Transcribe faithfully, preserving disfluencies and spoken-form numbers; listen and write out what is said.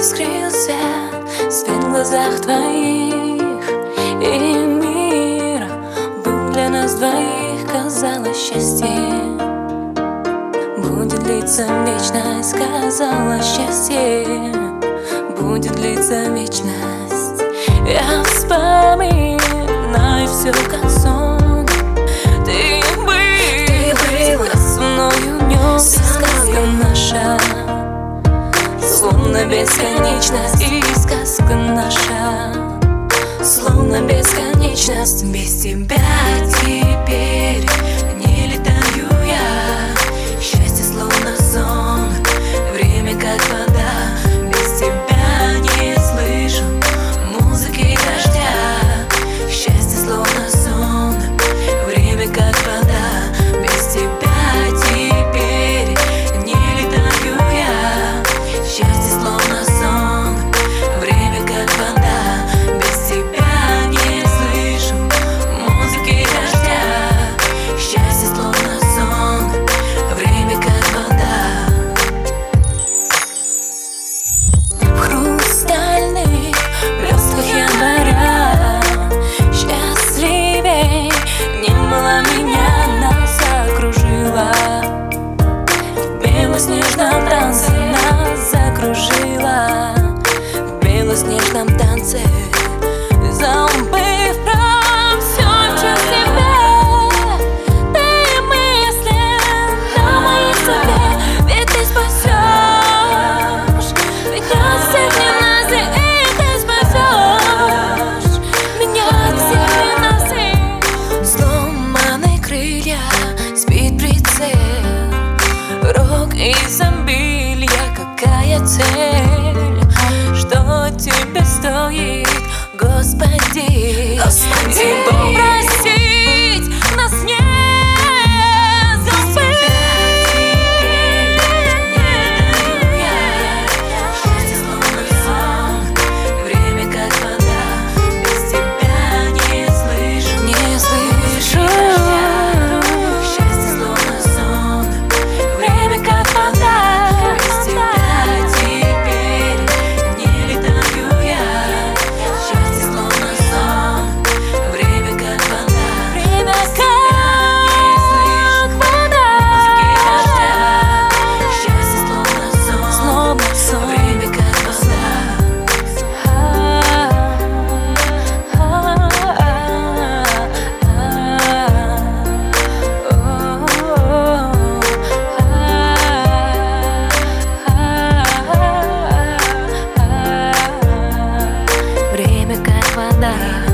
искрился свет в глазах твоих, и мир был для нас двоих. Казалось, счастье будет длиться вечность. Казалось, счастье будет длиться вечность. Я вспоминаю все как сон. Ты был, ты был со мною днем, сказка наша, словно бесконечность. И сказка наша, словно бесконечность. Без тебя теперь не летаю я. Счастье словно сон, время как вода. Без тебя не слышу музыки дождя. Счастье словно сон, время как вода. Без тебя теперь не летаю я. Счастье словно сон, время как вода. Без тебя не слышу музыки дождя. Счастье словно сон, время как вода. В хрустальных блестках января счастливей не было меня. Нас окружила в белоснежном танце, нас закружила в белоснежном танце. Забыв про все, через тебя, ты мыслен на моей судьбе. Ведь ты спасешь меня от всех ненастей, и ты спасешь меня от всех ненастей. Сломаны крылья, спит прицел, рог изобилия. Какая цель, что тебе стоит, Господи, Господи, и попросить нас не забыть. Счастье словно сон, время как вода. Без тебя не слышу, не слышу. Счастье словно сон, время как вода. Без тебя теперь не летаю я. Счастье словно сон, время как вода. Время как вода. Счастье словно сон, словно сон, время как вода. Время как вода.